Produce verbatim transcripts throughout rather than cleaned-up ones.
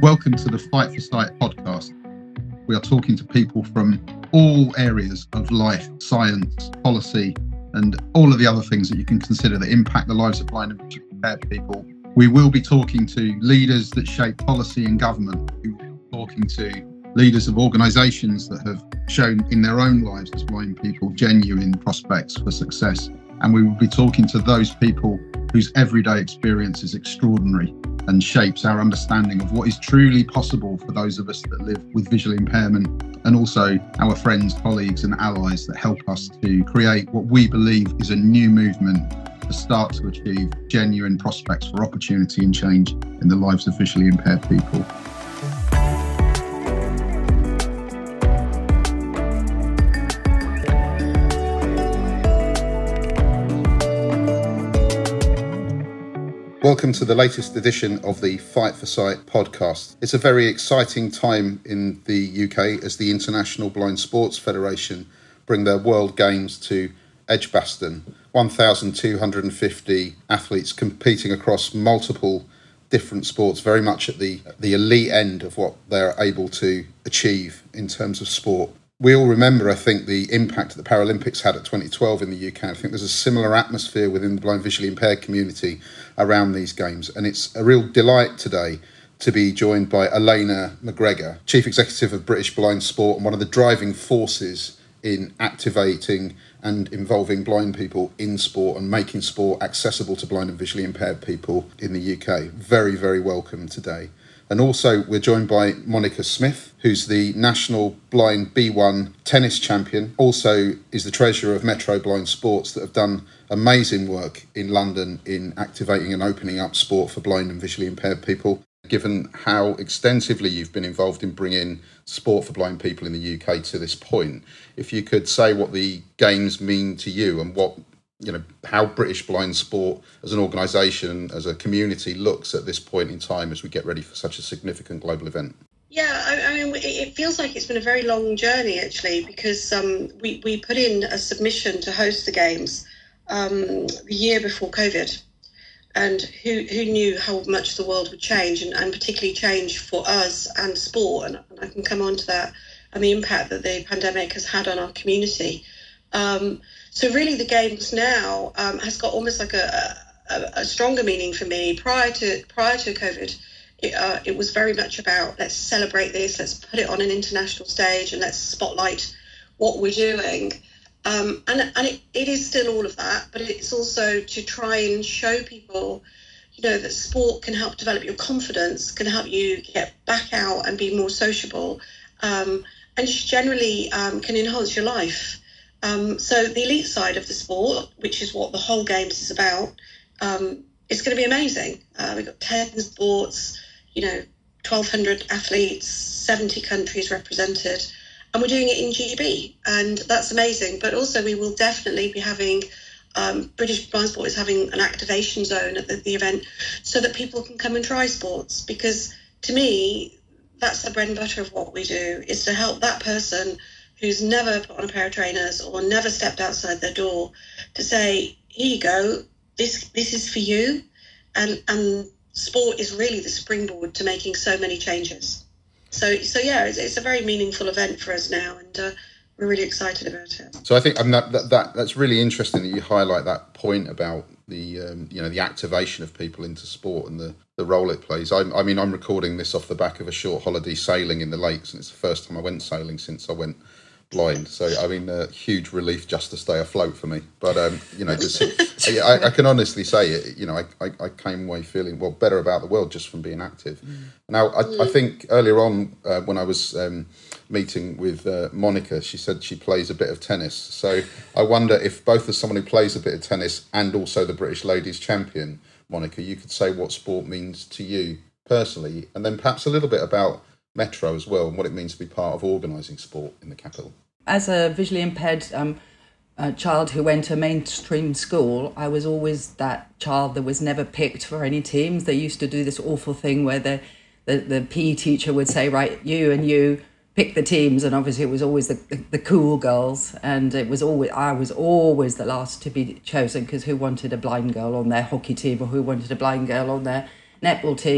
Welcome to the Fight for Sight podcast. We are talking to people from all areas of life, science, policy, and all of the other things that you can consider that impact the lives of blind and visually impaired people. We will be talking to leaders that shape policy and government. We will be talking to leaders of organisations that have shown in their own lives as blind people genuine prospects for success. And we will be talking to those people whose everyday experience is extraordinary and shapes our understanding of what is truly possible for those of us that live with visual impairment, and also our friends, colleagues and allies that help us to create what we believe is a new movement to start to achieve genuine prospects for opportunity and change in the lives of visually impaired people. Welcome to the latest edition of the Fight for Sight podcast. It's a very exciting time in the U K as the International Blind Sports Federation bring their World Games to Edgbaston. one thousand two hundred fifty athletes competing across multiple different sports, very much at the, the elite end of what they're able to achieve in terms of sport. We all remember, I think, the impact that the Paralympics had at twenty twelve in the U K. I think there's a similar atmosphere within the blind visually impaired community around these games. And it's a real delight today to be joined by Elena McGregor, Chief Executive of British Blind Sport and one of the driving forces in activating and involving blind people in sport and making sport accessible to blind and visually impaired people in the U K. Very, very welcome today. And also we're joined by Monica Smith, who's the National Blind B one tennis champion, also is the treasurer of Metro Blind Sports, that have done amazing work in London in activating and opening up sport for blind and visually impaired people. Given how extensively you've been involved in bringing sport for blind people in the U K to this point, if you could say what the Games mean to you and what you know, how British Blind Sport as an organisation, as a community, looks at this point in time as we get ready for such a significant global event. Yeah, I, I mean, it feels like it's been a very long journey, actually, because um, we, we put in a submission to host the Games um, the year before COVID. And who who knew how much the world would change, and, and particularly change for us and sport. And, and I can come on to that and the impact that the pandemic has had on our community. Um, so really the Games now um, has got almost like a, a, a stronger meaning for me. Prior to prior to COVID, it, uh, it was very much about let's celebrate this, let's put it on an international stage and let's spotlight what we're doing. Um, and and it, it is still all of that, but it's also to try and show people, you know, that sport can help develop your confidence, can help you get back out and be more sociable, um, and just generally um, can enhance your life. Um, so the elite side of the sport, which is what the whole Games is about, um, it's going to be amazing. Uh, we've got ten sports, you know, twelve hundred athletes, seventy countries represented, and we're doing it in G B, and that's amazing. But also we will definitely be having, um, British Blind Sport is having an activation zone at the, the event so that people can come and try sports, because to me, that's the bread and butter of what we do, is to help that person who's never put on a pair of trainers or never stepped outside their door to say, here you go, this this is for you. And and sport is really the springboard to making so many changes. So so yeah, it's, it's a very meaningful event for us now, and uh, we're really excited about it. So I think um, that, that that that's really interesting that you highlight that point about the um, you know the activation of people into sport and the, the role it plays. I, I mean, I'm recording this off the back of a short holiday sailing in the lakes, and it's the first time I went sailing since I went blind. So I mean, a uh, huge relief just to stay afloat for me. But um, you know, just, I, I can honestly say it. You know, I, I, I came away feeling well better about the world just from being active. Mm. Now, I, mm. I think earlier on uh, when I was um, meeting with uh, Monica, she said she plays a bit of tennis. So I wonder if both as someone who plays a bit of tennis and also the British Ladies Champion, Monica, you could say what sport means to you personally, and then perhaps a little bit about Metro as well and what it means to be part of organising sport in the capital. As a visually impaired um, uh, child who went to mainstream school, I was always that child that was never picked for any teams. They used to do this awful thing where the, the, the P E teacher would say, right, you and you pick the teams, and obviously it was always the, the, the cool girls, and it was always I was always the last to be chosen, because who wanted a blind girl on their hockey team or who wanted a blind girl on their netball team?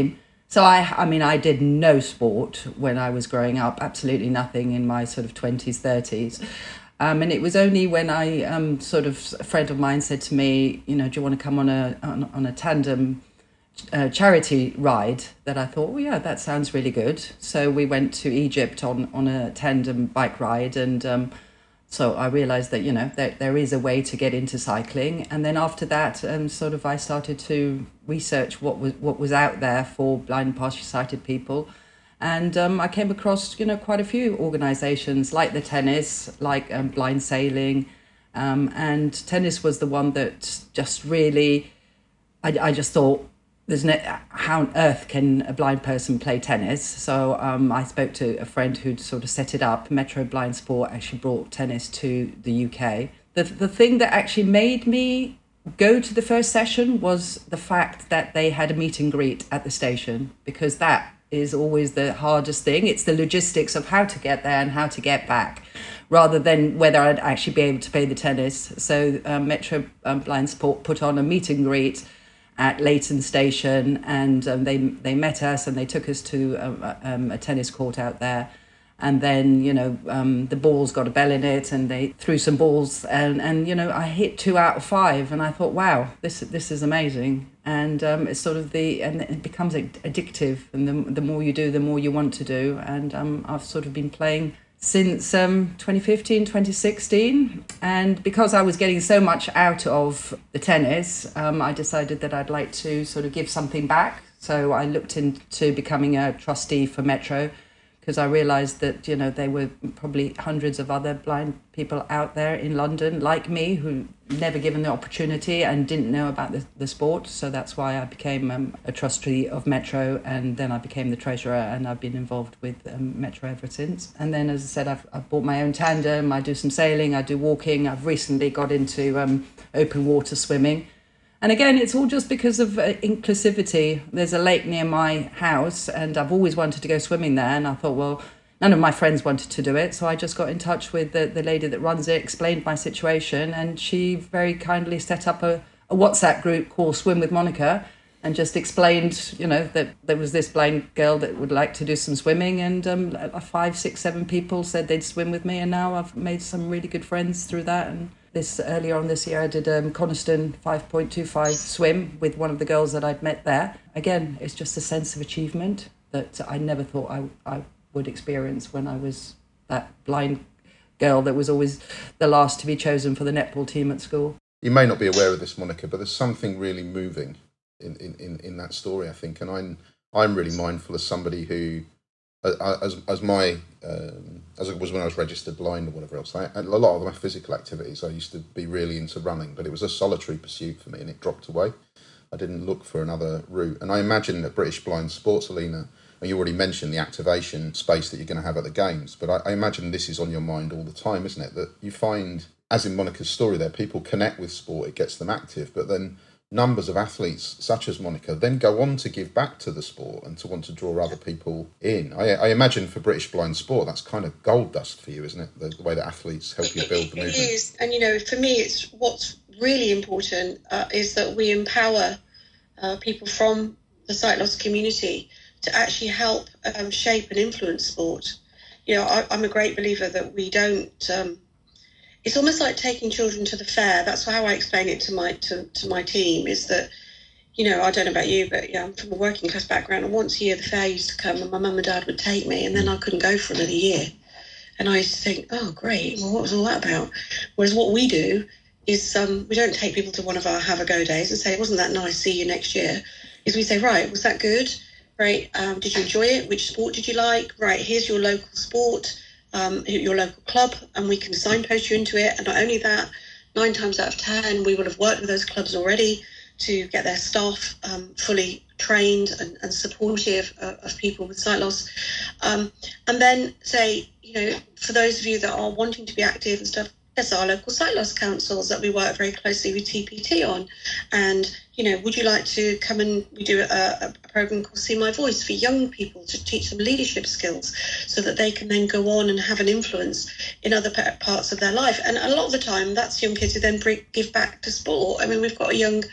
So I, I mean, I did no sport when I was growing up, absolutely nothing in my sort of twenties, thirties. Um, and it was only when I um, sort of, a friend of mine said to me, you know, do you want to come on a on, on a tandem uh, charity ride, that I thought, well, yeah, that sounds really good. So we went to Egypt on, on a tandem bike ride, and um, so I realised that, you know, there, there is a way to get into cycling. And then after that, um, sort of I started to research what was what was out there for blind and partially sighted people. And um, I came across, you know, quite a few organisations like the tennis, like um, Blind Sailing. Um, and tennis was the one that just really, I, I just thought, there's no, how on earth can a blind person play tennis? So um, I spoke to a friend who'd sort of set it up. Metro Blind Sport actually brought tennis to the U K. The, the thing that actually made me go to the first session was the fact that they had a meet and greet at the station, because that is always the hardest thing. It's the logistics of how to get there and how to get back, rather than whether I'd actually be able to play the tennis. So um, Metro um, Blind Sport put on a meet and greet at Leighton Station, and um, they they met us and they took us to um, um, a tennis court out there. And then, you know, um, the ball's got a bell in it, and they threw some balls, and, and you know, I hit two out of five, and I thought, wow, this this is amazing. And um, it's sort of the, and it becomes addictive, and the the more you do, the more you want to do. And um, I've sort of been playing since um, twenty fifteen, twenty sixteen. And because I was getting so much out of the tennis, um, I decided that I'd like to sort of give something back. So I looked into becoming a trustee for Metro, because I realised that, you know, there were probably hundreds of other blind people out there in London like me who never given the opportunity and didn't know about the, the sport. So that's why I became um, a trustee of Metro, and then I became the treasurer, and I've been involved with um, Metro ever since. And then, as I said, I've, I've bought my own tandem, I do some sailing, I do walking. I've recently got into um, open water swimming. And again, it's all just because of uh, inclusivity. There's a lake near my house, and I've always wanted to go swimming there. And I thought, well, none of my friends wanted to do it. So I just got in touch with the, the lady that runs it, explained my situation, and she very kindly set up a, a WhatsApp group called Swim with Monica, and just explained, you know, that there was this blind girl that would like to do some swimming. And um, five, six, seven people said they'd swim with me. And now I've made some really good friends through that. And This earlier on this year, I did um, Coniston five point two five swim with one of the girls that I'd met there. Again, it's just a sense of achievement that I never thought I, I would experience when I was that blind girl that was always the last to be chosen for the netball team at school. You may not be aware of this, Monica, but there's something really moving in, in, in, in that story, I think. And I'm I'm really mindful as somebody who, as as my um, as it was when I was registered blind or whatever else, I, a lot of my physical activities, I used to be really into running, but it was a solitary pursuit for me, and it dropped away. I didn't look for another route. And I imagine that British Blind Sports Arena, and you already mentioned the activation space that you're going to have at the games, but I, I imagine this is on your mind all the time, isn't it? That you find, as in Monica's story there, people connect with sport, it gets them active, but then numbers of athletes such as Monica then go on to give back to the sport and to want to draw other people in. I, I imagine for British Blind Sport, that's kind of gold dust for you, isn't it? The, the way that athletes help you build the movement. It is. And, you know, for me, it's what's really important uh, is that we empower uh, people from the sight loss community to actually help um, shape and influence sport. You know, I, I'm a great believer that we don't... Um, It's almost like taking children to the fair. That's how I explain it to my to, to my team, is that, you know, I don't know about you, but yeah, I'm from a working class background, and once a year the fair used to come and my mum and dad would take me, and then I couldn't go for another year. And I used to think, oh, great, well, what was all that about? Whereas what we do is um, we don't take people to one of our have-a-go days and say, wasn't that nice, see you next year. Is we say, right, was that good? Right, um, did you enjoy it? Which sport did you like? Right, here's your local sport. Um, your local club, and we can signpost you into it. And not only that, nine times out of ten, we will have worked with those clubs already to get their staff um, fully trained and, and supportive of, of people with sight loss. Um, and then say, you know, for those of you that are wanting to be active and stuff, there's our local sight loss councils that we work very closely with T P T on. And, you know, would you like to come and we do a, a program called See My Voice for young people to teach them leadership skills so that they can then go on and have an influence in other parts of their life. And a lot of the time, that's young kids who then bring, give back to sport. I mean, we've got a young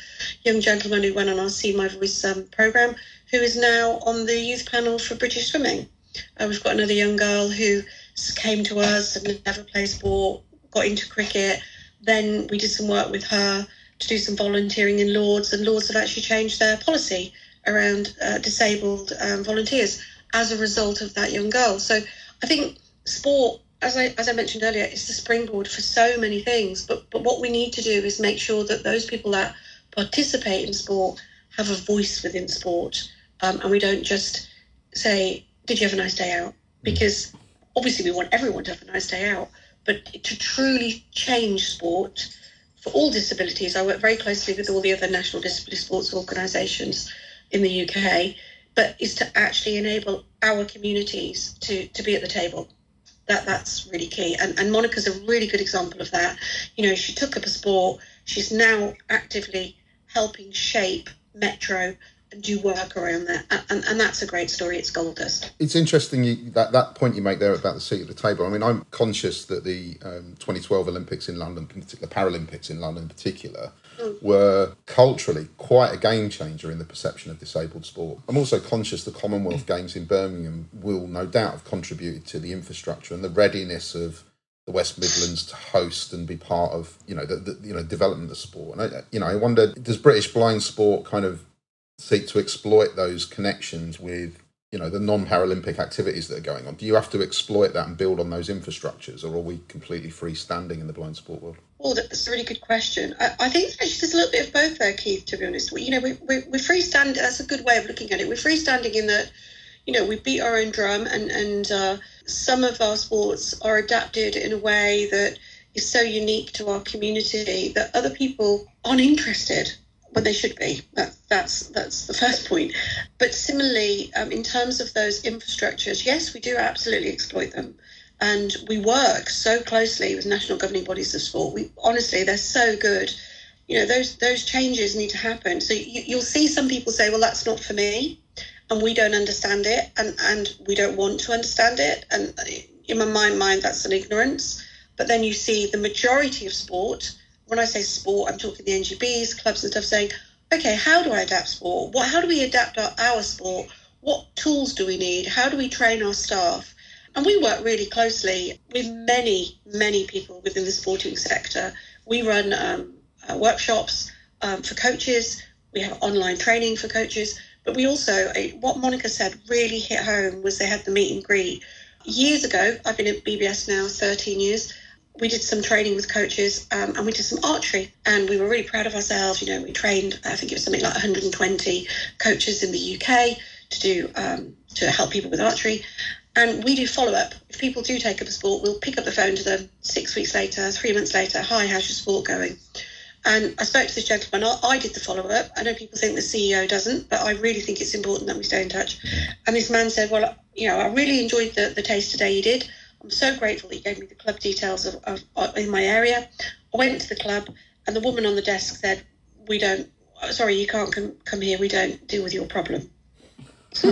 young gentleman who went on our See My Voice um, programme, who is now on the youth panel for British Swimming. Uh, we've got another young girl who came to us and never played sport, got into cricket. Then we did some work with her to do some volunteering in Lords, and Lords have actually changed their policy around uh, disabled um, volunteers as a result of that young girl. So I think sport, as I as I mentioned earlier, is the springboard for so many things. But but what we need to do is make sure that those people that participate in sport have a voice within sport, um, and we don't just say, "Did you have a nice day out?" Because obviously we want everyone to have a nice day out, but to truly change sport for all disabilities, I work very closely with all the other national disability sports organisations in the U K, but is to actually enable our communities to, to be at the table. That that's really key. And, and Monica's a really good example of that. You know, she took up a sport. She's now actively helping shape Metro and do work around that. And, and that's a great story. It's gold dust. It's interesting you, that, that point you make there about the seat at the table. I mean, I'm conscious that the um, twenty twelve Olympics in London, the Paralympics in London in particular, mm. were culturally quite a game changer in the perception of disabled sport. I'm also conscious the Commonwealth Games in Birmingham will no doubt have contributed to the infrastructure and the readiness of the West Midlands to host and be part of, you know, the, the you know development of sport. And I, you know, I wonder, does British blind sport kind of seek to exploit those connections with, you know, the non-Paralympic activities that are going on? Do you have to exploit that and build on those infrastructures, or are we completely freestanding in the blind sport world? Well, that's a really good question. I, I think actually there's a little bit of both there, Keith, to be honest. We, you know, we, we, we're freestanding. That's a good way of looking at it. We're freestanding in that, you know, we beat our own drum, and, and uh, some of our sports are adapted in a way that is so unique to our community that other people aren't interested when they should be. That, that's that's the first point. But similarly, um, in terms of those infrastructures, yes, we do absolutely exploit them. And we work so closely with national governing bodies of sport. We honestly, they're so good. You know, those those changes need to happen. So you, you'll see some people say, well, that's not for me, and we don't understand it, and, and we don't want to understand it. And in my mind, mind, that's an ignorance. But then you see the majority of sport. When I say sport, I'm talking the N G Bs, clubs and stuff, saying, okay, how do I adapt sport? What, how do we adapt our, our sport? What tools do we need? How do we train our staff? And we work really closely with many, many people within the sporting sector. We run um, uh, workshops um, for coaches. We have online training for coaches. But we also, uh, what Monica said really hit home was they had the meet and greet. Years ago, I've been at B B S now thirteen years, we did some training with coaches um, and we did some archery, and we were really proud of ourselves. You know, we trained, I think it was something like one hundred twenty coaches in the U K to do um, to help people with archery. And we do follow-up. If people do take up a sport, we'll pick up the phone to them six weeks later, three months later. Hi, how's your sport going? And I spoke to this gentleman. I, I did the follow-up. I know people think the C E O doesn't, but I really think it's important that we stay in touch. And this man said, well, you know, I really enjoyed the, the taste today you did. I'm so grateful that you gave me the club details of, of, of in my area. I went to the club, and the woman on the desk said, we don't, sorry, you can't come, come here. We don't deal with your problem. so,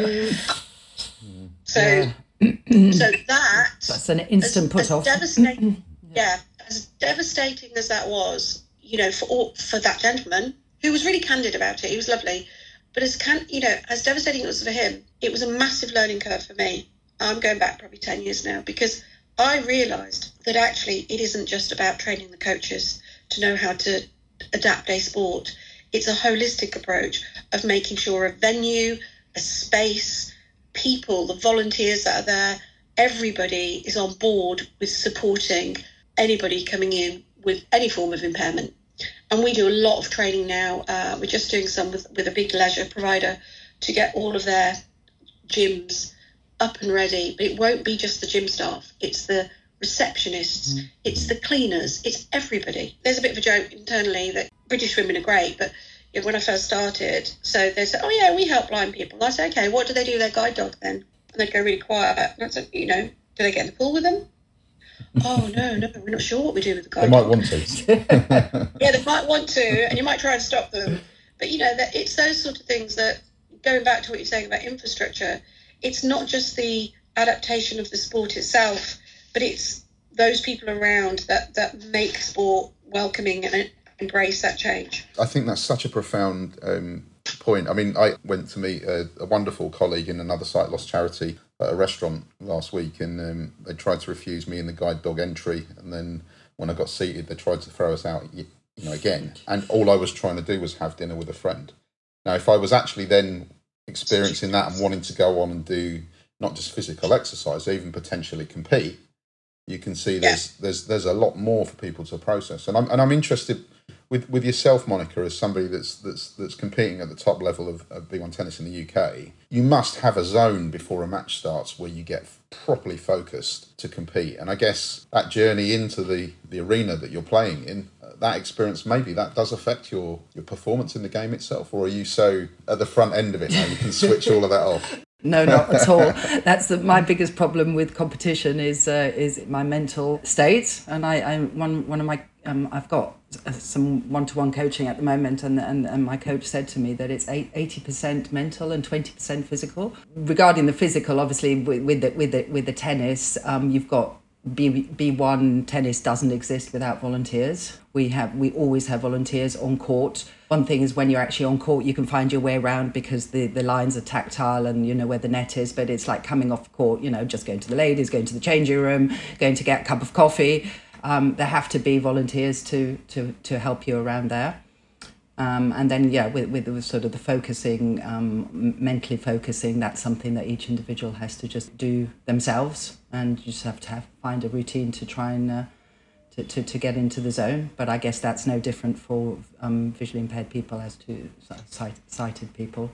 Yeah. so that That's an instant as, put as off. Devastating, yeah, as devastating as that was, you know, for all, for that gentleman who was really candid about it. He was lovely, but as can you know, as devastating it was for him, it was a massive learning curve for me. I'm going back probably ten years now, because I realised that actually it isn't just about training the coaches to know how to adapt a sport. It's a holistic approach of making sure a venue, a space, people, the volunteers that are there, everybody is on board with supporting anybody coming in with any form of impairment. And we do a lot of training now. Uh, we're just doing some with, with a big leisure provider to get all of their gyms up and ready. But it won't be just the gym staff. It's the receptionists, mm. it's the cleaners, it's everybody. There's a bit of a joke internally that British women are great, but you know, when I first started, so they said, oh yeah, we help blind people. And I said, okay, what do they do with their guide dog then? And they'd go really quiet. And I said, you know, do they get in the pool with them? Oh, no, no, we're not sure what we do with the guide dog. They dog. might want to. Yeah, they might want to, and you might try and stop them. But, you know, that it's those sort of things that, going back to what you're saying about infrastructure, it's not just the adaptation of the sport itself, but it's those people around that, that make sport welcoming and embrace that change. I think that's such a profound um, point. I mean, I went to meet a, a wonderful colleague in another sight loss charity at a restaurant last week, and um, they tried to refuse me and the guide dog entry, and then when I got seated, they tried to throw us out, you know, again. And all I was trying to do was have dinner with a friend. Now, if I was actually then experiencing that and wanting to go on and do not just physical exercise, even potentially compete, you can see there's yeah. there's there's a lot more for people to process. And I'm and I'm interested with, with yourself, Monica, as somebody that's that's that's competing at the top level of, of B one tennis in the U K. You must have a zone before a match starts where you get properly focused to compete. And I guess that journey into the, the arena that you're playing in, that experience, maybe that does affect your, your performance in the game itself, or are you so at the front end of it now you can switch all of that off? No, not at all. That's the, my biggest problem with competition is uh, is my mental state. And I, I one one of my um, I've got some one-to-one coaching at the moment, and and, and my coach said to me that it's eighty percent mental and twenty percent physical. Regarding the physical, obviously with with the, with the, with the tennis, um, you've got B, B one tennis doesn't exist without volunteers. We have we always have volunteers on court. One thing is when you're actually on court, you can find your way around because the, the lines are tactile and you know where the net is, but it's like coming off court, you know, just going to the ladies, going to the changing room, going to get a cup of coffee. Um, there have to be volunteers to to to help you around there. Um, and then, yeah, with, with the sort of the focusing, um, mentally focusing, that's something that each individual has to just do themselves, and you just have to have, find a routine to try and uh, to, to, to get into the zone. But I guess that's no different for um, visually impaired people as to sight, sighted people.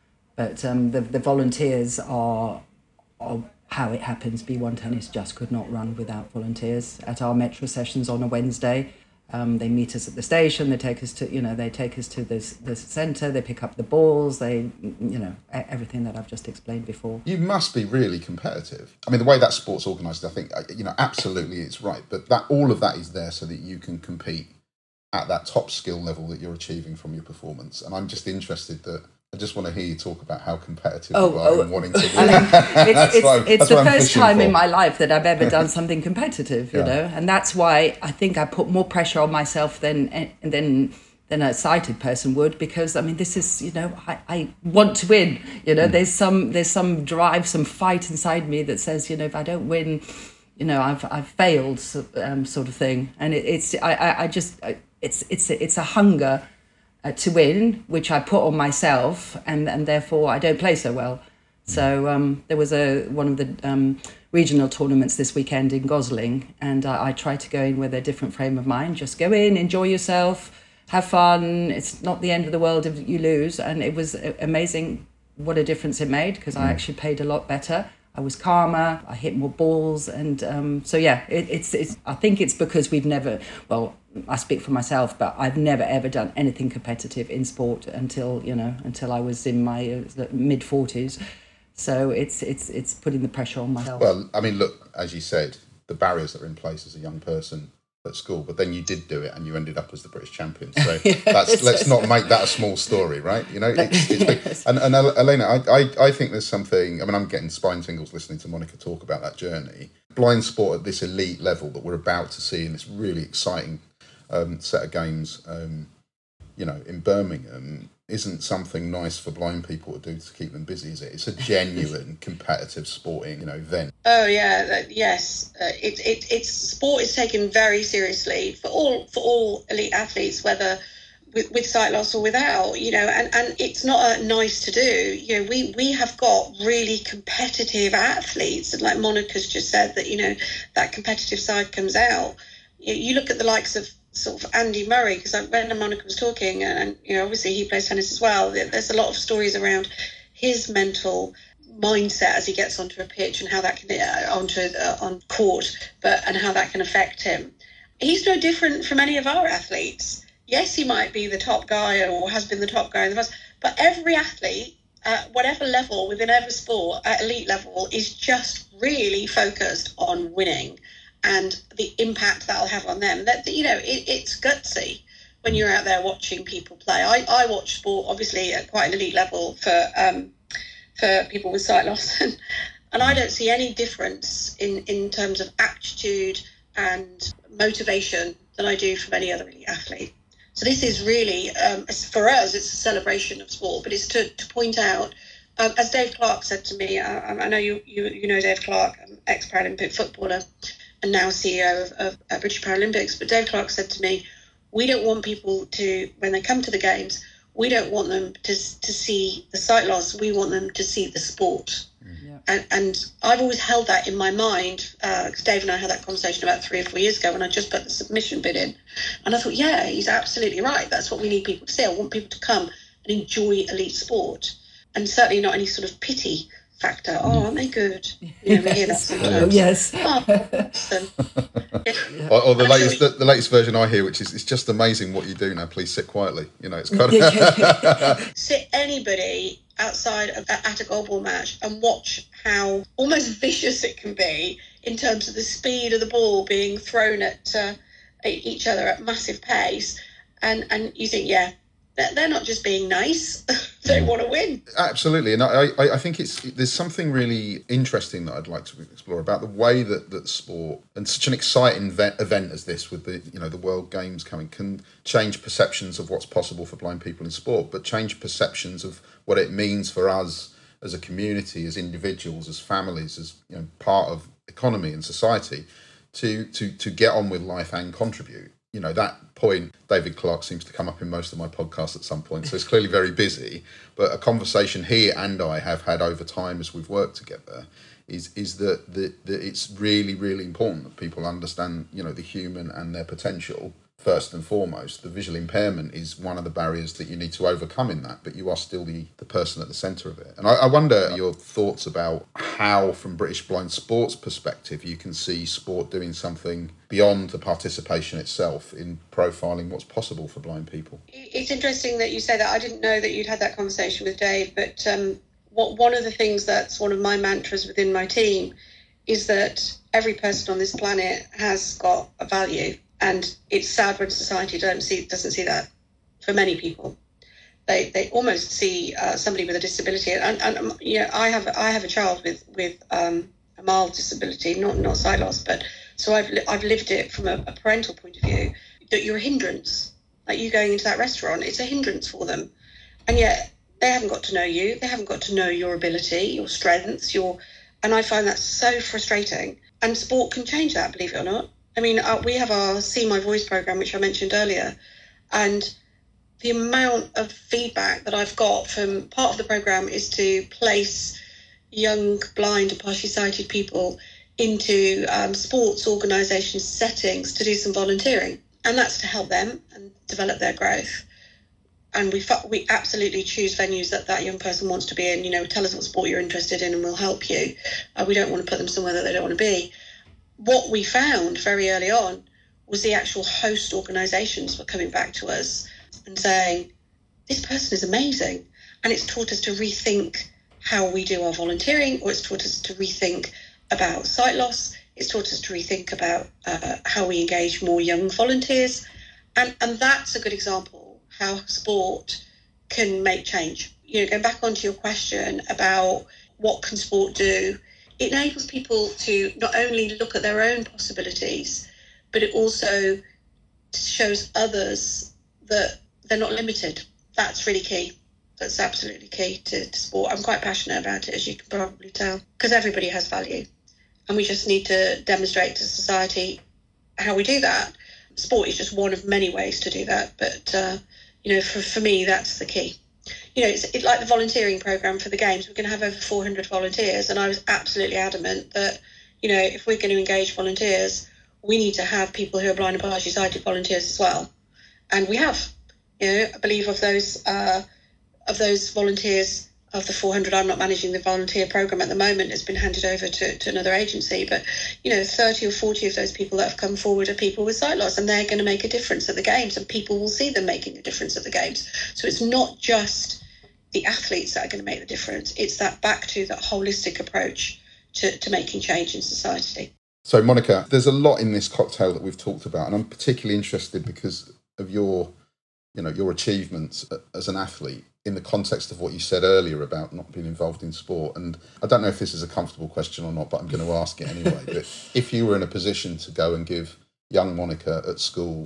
But um, the, the volunteers are, are how it happens. B one Tennis just could not run without volunteers. At our Metro sessions on a Wednesday, Um, they meet us at the station. They take us to, you know, they take us to this the centre. They pick up the balls. They, you know, everything that I've just explained before. You must be really competitive. I mean, the way that sport's organised, I think, you know, absolutely it's right. But that all of that is there so that you can compete at that top skill level that you're achieving from your performance. And I'm just interested that. I just want to hear you talk about how competitive oh, you are oh, and wanting to win. I mean, it's it's, what, it's the first time for. in my life that I've ever done something competitive, you yeah. know, and that's why I think I put more pressure on myself than than than a sighted person would, because I mean, this is, you know, I, I want to win. You know, mm. there's some there's some drive, some fight inside me that says, you know, if I don't win, you know, I've I've failed, um, sort of thing. And it, it's I, I I just it's it's it's a hunger. Uh, to win, which I put on myself, and, and therefore I don't play so well. So um, there was a one of the um, regional tournaments this weekend in Gosling, and I, I tried to go in with a different frame of mind. Just go in, enjoy yourself, have fun. It's not the end of the world if you lose. And it was amazing what a difference it made, because mm. I actually played a lot better. I was calmer, I hit more balls, and um, so yeah, it, it's it's. I think it's because we've never, well, I speak for myself, but I've never ever done anything competitive in sport until you know until I was in my uh, mid forties. So it's it's it's putting the pressure on myself. Well, I mean, look, as you said, the barriers that are in place as a young person at school, but then you did do it and you ended up as the British champion. So yes. that's let's not make that a small story, right? You know, it's, it's big. Yes. And, and Elena, I, I I think there's something. I mean, I'm getting spine tingles listening to Monica talk about that journey. Blind sport at this elite level that we're about to see in this really exciting um, set of games, um, you know, in Birmingham, isn't something nice for blind people to do to keep them busy, is it? It's a genuine competitive sporting, you know, event. Oh yeah, yes. Uh, it, it it's sport is taken very seriously for all for all elite athletes, whether with, with sight loss or without, you know, and, and it's not a nice to do. You know, we, we have got really competitive athletes, and like Monica's just said, that, you know, that competitive side comes out. You, you look at the likes of sort of Andy Murray, because when Monica was talking, and you know, obviously he plays tennis as well, there's a lot of stories around his mental mindset as he gets onto a pitch and how that can uh, onto uh, on court, but and how that can affect him. He's no different from any of our athletes. Yes, he might be the top guy or has been the top guy in the past, but every athlete at whatever level within every sport at elite level is just really focused on winning and the impact that'll have on them. That, you know, it, it's gutsy when you're out there watching people play. I, I watch sport obviously at quite an elite level for um, for people with sight loss, and, and I don't see any difference in, in terms of aptitude and motivation than I do from any other elite athlete. So this is really, um, for us, it's a celebration of sport, but it's to, to point out, um, as Dave Clark said to me, I, I know you, you you know Dave Clark, um, ex-Paralympic footballer and now C E O of, of uh, British Paralympics, but Dave Clark said to me, we don't want people to, when they come to the games, we don't want them to to see the sight loss, we want them to see the sport. Yeah. And, and I've always held that in my mind, because uh, Dave and I had that conversation about three or four years ago when I just put the submission bid in. And I thought, yeah, he's absolutely right. That's what we need people to see. I want people to come and enjoy elite sport, and certainly not any sort of pity factor. Oh, aren't they good? You know, we hear that sometimes. Yes. Oh, awesome. Yeah. Or, or the I'm latest, sure the, the latest version I hear, which is it's just amazing what you do now. Please sit quietly. You know, it's kind of sit anybody outside of, at a goalball match and watch how almost vicious it can be in terms of the speed of the ball being thrown at, uh, at each other at massive pace, and and you think, yeah, they're, they're not just being nice. They want to win. Absolutely, and I, I, I think it's there's something really interesting that I'd like to explore about the way that, that sport and such an exciting ve- event as this, with the you know the World Games coming, can change perceptions of what's possible for blind people in sport, but change perceptions of what it means for us as a community, as individuals, as families, as you know part of economy and society, to to to get on with life and contribute. You know, that point, David Clark seems to come up in most of my podcasts at some point, so it's clearly very busy. But a conversation he and I have had over time as we've worked together is is that, that, that it's really, really important that people understand, you know, the human and their potential first and foremost. The visual impairment is one of the barriers that you need to overcome in that, but you are still the, the person at the centre of it. And I, I wonder your thoughts about how, from British Blind Sports perspective, you can see sport doing something beyond the participation itself in profiling what's possible for blind people. It's interesting that you say that. I didn't know that you'd had that conversation with Dave, but um, what one of the things that's one of my mantras within my team is that every person on this planet has got a value. And it's sad when society don't see, doesn't see that for many people. They they almost see uh, somebody with a disability. And, and um, you know, I have I have a child with with um, a mild disability, not not sight loss, but so I've li- I've lived it from a, a parental point of view. That you're a hindrance. Like you going into that restaurant, it's a hindrance for them, and yet they haven't got to know you. They haven't got to know your ability, your strengths, your. And I find that so frustrating. And sport can change that, believe it or not. I mean, uh, we have our See My Voice programme, which I mentioned earlier, and the amount of feedback that I've got from part of the programme is to place young, blind and partially sighted people into um, sports organisation settings to do some volunteering. And that's to help them and develop their growth. And we we absolutely choose venues that that young person wants to be in. You know, tell us what sport you're interested in and we'll help you. Uh, we don't want to put them somewhere that they don't want to be. What we found very early on was the actual host organisations were coming back to us and saying, this person is amazing. And it's taught us to rethink how we do our volunteering, or it's taught us to rethink about sight loss. It's taught us to rethink about uh, how we engage more young volunteers. And, and that's a good example how sport can make change. You know, going back onto your question about what can sport do, it enables people to not only look at their own possibilities, but it also shows others that they're not limited. That's really key. That's absolutely key to, to sport. I'm quite passionate about it, as you can probably tell, because everybody has value. And we just need to demonstrate to society how we do that. Sport is just one of many ways to do that. But, uh, you know, for, for me, that's the key. You know, it's, it's like the volunteering programme for the Games. We're going to have over four hundred volunteers, and I was absolutely adamant that, you know, if we're going to engage volunteers, we need to have people who are blind and partially sighted volunteers as well. And we have. You know, I believe of those uh, of those volunteers, of the four hundred, I'm not managing the volunteer programme at the moment. It's been handed over to, to another agency. But, you know, thirty or forty of those people that have come forward are people with sight loss, and they're going to make a difference at the Games, and people will see them making a difference at the Games. So it's not just the athletes that are going to make the difference. It's that back to that holistic approach to, to making change in society. So, Monica, there's a lot in this cocktail that we've talked about, and I'm particularly interested because of your, you know, your achievements as an athlete in the context of what you said earlier about not being involved in sport. And I don't know if this is a comfortable question or not, but I'm going to ask it anyway. But if you were in a position to go and give young Monica at school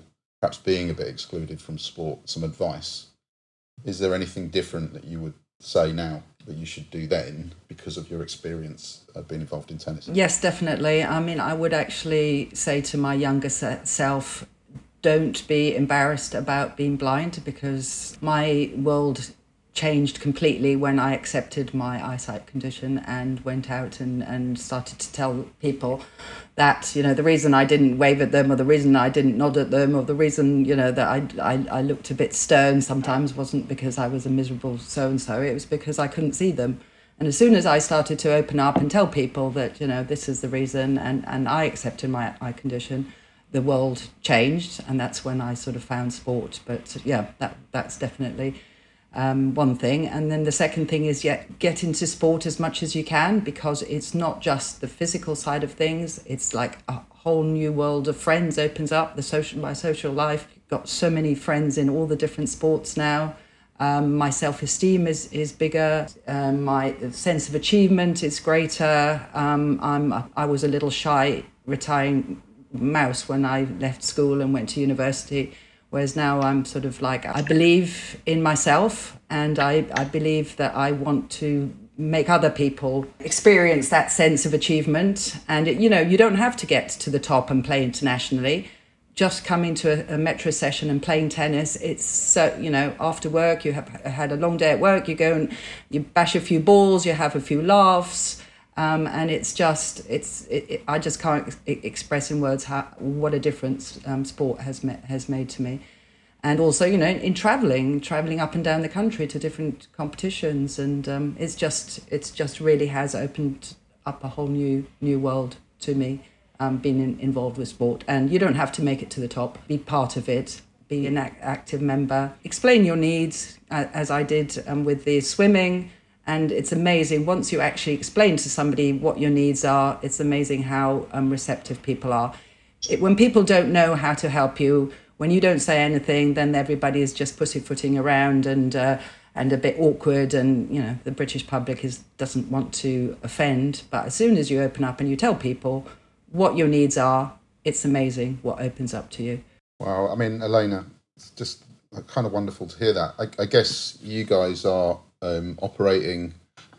perhaps being a bit excluded from sport, some advice. Is there anything different that you would say now that you should do then because of your experience of being involved in tennis? Yes, definitely. I mean, I would actually say to my younger self, don't be embarrassed about being blind, because my world changed completely when I accepted my eyesight condition and went out and, and started to tell people that, you know, the reason I didn't wave at them, or the reason I didn't nod at them, or the reason, you know, that I, I, I looked a bit stern sometimes wasn't because I was a miserable so-and-so, it was because I couldn't see them. And as soon as I started to open up and tell people that, you know, this is the reason, and, and I accepted my eye condition, the world changed, and that's when I sort of found sport. But yeah, that that's definitely Um, one thing. And then the second thing is, yeah, get into sport as much as you can, because it's not just the physical side of things. It's like a whole new world of friends opens up. The social, my social life, got so many friends in all the different sports now. Um, my self-esteem is is bigger. Um, my sense of achievement is greater. Um, I'm I was a little shy retiring mouse when I left school and went to university. Whereas now I'm sort of like, I believe in myself, and I, I believe that I want to make other people experience that sense of achievement. And, it, you know, you don't have to get to the top and play internationally. Just coming to a, a metro session and playing tennis, it's so, you know, after work, you have had a long day at work, you go and you bash a few balls, you have a few laughs. Um, and it's just, it's, it, it, I just can't ex- express in words how what a difference um, sport has met, has made to me. And also, you know, in, in traveling, traveling up and down the country to different competitions, and um, it's just, it's just really has opened up a whole new new world to me, um, being in, involved with sport. And you don't have to make it to the top. Be part of it. Be an ac- active member. Explain your needs, uh, as I did um, with the swimming. And it's amazing, once you actually explain to somebody what your needs are, it's amazing how um, receptive people are. It, when people don't know how to help you, when you don't say anything, then everybody is just pussyfooting around and uh, and a bit awkward. And, you know, the British public is doesn't want to offend. But as soon as you open up and you tell people what your needs are, it's amazing what opens up to you. Wow, I mean, Elena, it's just kind of wonderful to hear that. I, I guess you guys are Um, operating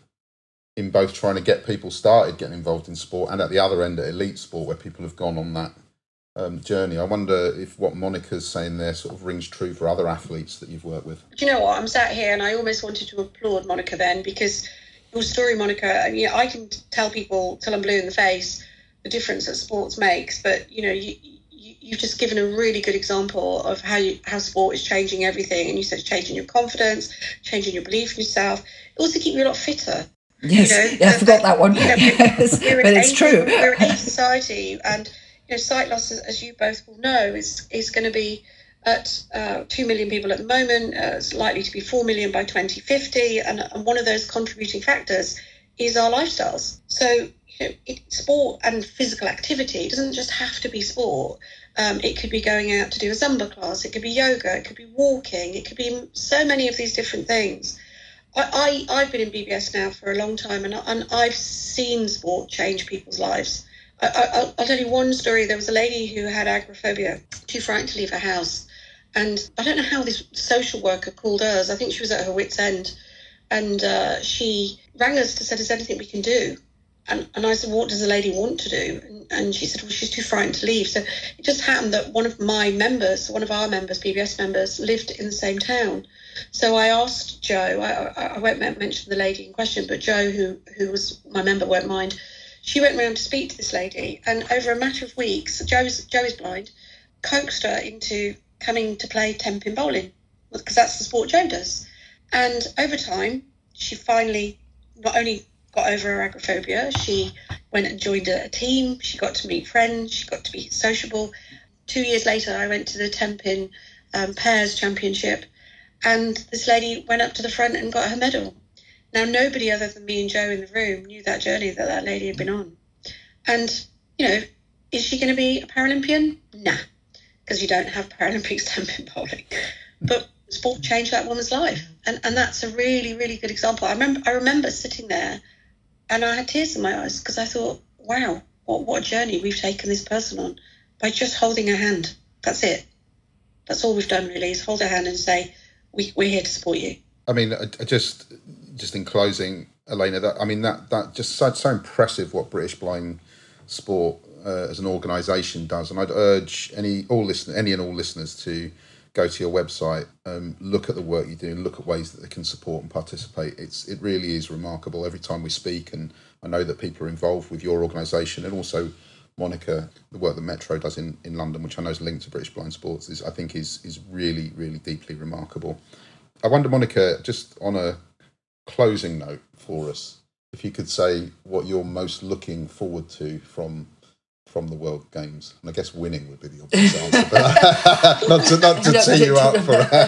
in both trying to get people started getting involved in sport, and at the other end at elite sport, where people have gone on that um, journey. I wonder if what Monica's saying there sort of rings true for other athletes that you've worked with. Do you know what? I'm sat here and I almost wanted to applaud Monica then, because your story, Monica, I mean, I can tell people till I'm blue in the face the difference that sports makes, but you know, you, you you've just given a really good example of how you, how sport is changing everything. And you said it's changing your confidence, changing your belief in yourself. It also keeps you a lot fitter. Yes, you know, yeah, I forgot that one. You know, yes, but it's aging, true. We're an age society, and you know, sight loss, as you both will know, is is going to be at uh, two million people at the moment. Uh, it's likely to be four million by twenty fifty, and, and one of those contributing factors is our lifestyles. So, you know, it, sport and physical activity doesn't just have to be sport. Um, it could be going out to do a Zumba class. It could be yoga. It could be walking. It could be so many of these different things. I, I, I've been in B B S now for a long time, and, and I've seen sport change people's lives. I, I, I'll, I'll tell you one story. There was a lady who had agoraphobia, too frightened to leave her house. And I don't know how this social worker called us. I think she was at her wit's end. And uh, she rang us to say, is there anything we can do? And, and I said, what does the lady want to do? And, and she said, well, she's too frightened to leave. So it just happened that one of my members, one of our members, B B S members, lived in the same town. So I asked Joe, I, I won't mention the lady in question, but Joe, who, who was my member, won't mind. She went round to speak to this lady. And over a matter of weeks, Joe's, Joe is blind, coaxed her into coming to play ten-pin bowling, because that's the sport Joe does. And over time, she finally not only got over her agoraphobia, she went and joined a, a team, she got to meet friends, she got to be sociable. Two years later, I went to the ten-pin um, pairs championship, and this lady went up to the front and got her medal. Now, nobody other than me and Joe in the room knew that journey that that lady had been on. And, you know, is she going to be a Paralympian? Nah, because you don't have Paralympics ten-pin bowling. But sport changed that woman's life. And and that's a really, really good example. I remember I remember sitting there and I had tears in my eyes because I thought, wow, what, what a journey we've taken this person on by just holding her hand. That's it. That's all we've done really, is hold their hand and say, we, we're here to support you. I mean, just just in closing, Elena, that I mean that that just so, so impressive what British Blind Sport uh, as an organisation does, and I'd urge any all listen any and all listeners to go to your website, um, look at the work you do, and look at ways that they can support and participate. It's it really is remarkable every time we speak, and I know that people are involved with your organisation, and also Monica, the work that Metro does in, in London, which I know is linked to British Blind Sports, is I think is is really really deeply remarkable. I wonder, Monica, just on a closing note for us, if you could say what you're most looking forward to from from the World Games. And I guess winning would be the obvious answer, but not to not to No, tee you up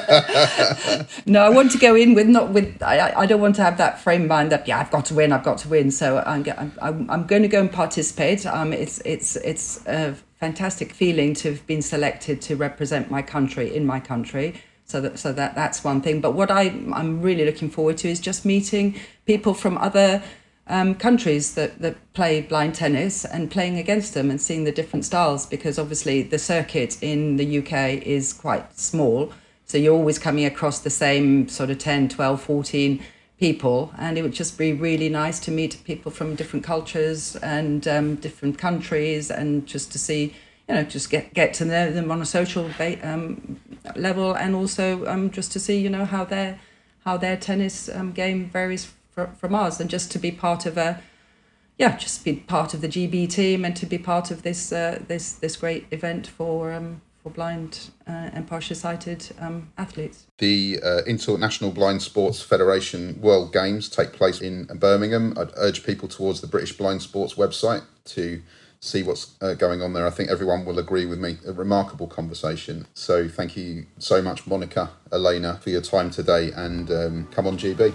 for No, I want to go in with not with. I, I don't want to have that frame of mind that yeah, I've got to win, I've got to win. So I'm I'm, I'm going to go and participate. Um, it's it's it's a fantastic feeling to have been selected to represent my country in my country. So that so that that's one thing. But what I I'm really looking forward to is just meeting people from other um, countries that, that play blind tennis and playing against them and seeing the different styles, because obviously the circuit in the U K is quite small. So you're always coming across the same sort of ten, twelve, fourteen people. And it would just be really nice to meet people from different cultures and um, different countries, and just to see, you know, just get, get to know them on a social ba- um, level, and also um, just to see, you know, how their how their tennis um, game varies fr- from ours, and just to be part of a, yeah, just be part of the G B team, and to be part of this uh, this this great event for um, for blind uh, and partially sighted um, athletes. The uh, International Blind Sports Federation World Games take place in Birmingham. I'd urge people towards the British Blind Sports website to see what's uh, going on there. I think everyone will agree with me. A remarkable conversation. So thank you so much, Monica, Elena, for your time today, and um, come on G B.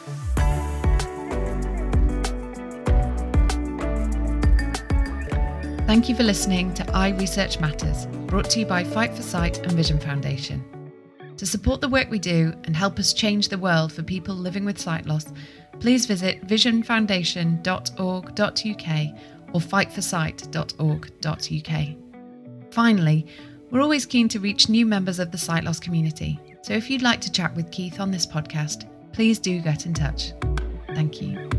Thank you for listening to I Research Matters, brought to you by Fight for Sight and Vision Foundation. To support the work we do and help us change the world for people living with sight loss, please visit vision foundation dot org dot U K or fight for sight dot org dot U K. Finally, we're always keen to reach new members of the sight loss community, so if you'd like to chat with Keith on this podcast, please do get in touch. Thank you.